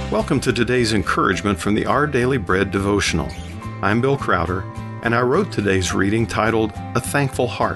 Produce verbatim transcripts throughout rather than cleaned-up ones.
Welcome to today's encouragement from the Our Daily Bread devotional. I'm Bill Crowder, and I wrote today's reading titled, A Thankful Heart.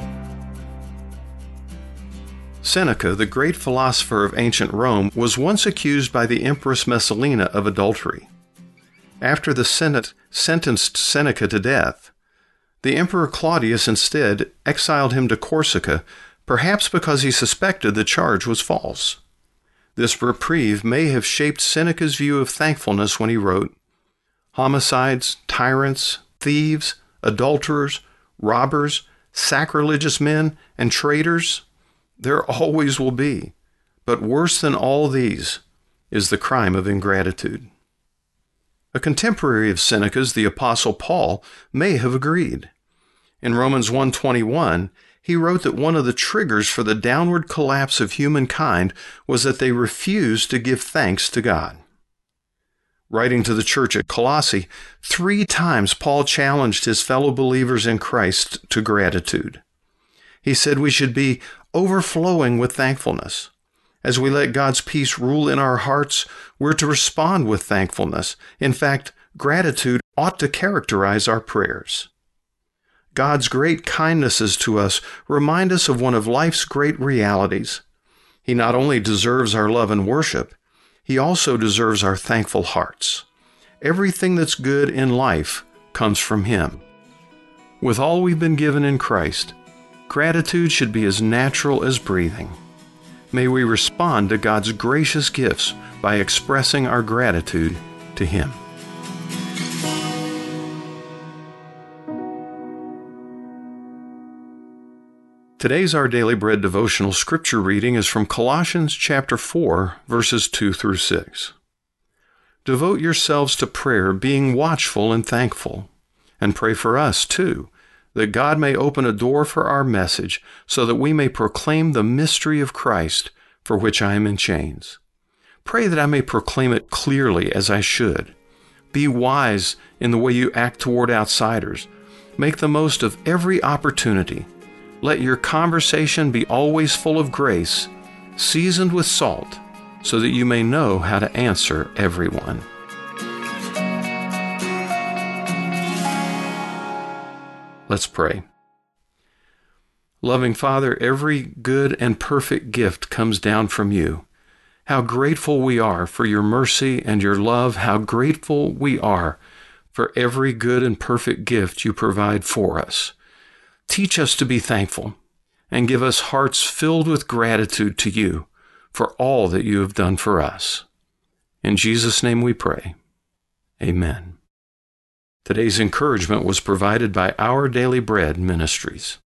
Seneca, the great philosopher of ancient Rome, was once accused by the Empress Messalina of adultery. After the Senate sentenced Seneca to death, the Emperor Claudius instead exiled him to Corsica, perhaps because he suspected the charge was false. This reprieve may have shaped Seneca's view of thankfulness when he wrote, "Homicides, tyrants, thieves, adulterers, robbers, sacrilegious men, and traitors, there always will be, but worse than all these is the crime of ingratitude." A contemporary of Seneca's, the Apostle Paul, may have agreed. In Romans one twenty-one, he wrote that one of the triggers for the downward collapse of humankind was that they refused to give thanks to God. Writing to the church at Colossae, three times Paul challenged his fellow believers in Christ to gratitude. He said we should be overflowing with thankfulness. As we let God's peace rule in our hearts, we're to respond with thankfulness. In fact, gratitude ought to characterize our prayers. God's great kindnesses to us remind us of one of life's great realities. He not only deserves our love and worship, he also deserves our thankful hearts. Everything that's good in life comes from him. With all we've been given in Christ, gratitude should be as natural as breathing. May we respond to God's gracious gifts by expressing our gratitude to him. Today's Our Daily Bread devotional scripture reading is from Colossians chapter four, verses two through six. Devote yourselves to prayer, being watchful and thankful. And pray for us, too, that God may open a door for our message, so that we may proclaim the mystery of Christ, for which I am in chains. Pray that I may proclaim it clearly as I should. Be wise in the way you act toward outsiders. Make the most of every opportunity. Let your conversation be always full of grace, seasoned with salt, so that you may know how to answer everyone. Let's pray. Loving Father, every good and perfect gift comes down from you. How grateful we are for your mercy and your love. How grateful we are for every good and perfect gift you provide for us. Teach us to be thankful and give us hearts filled with gratitude to you for all that you have done for us. In Jesus' name we pray. Amen. Today's encouragement was provided by Our Daily Bread Ministries.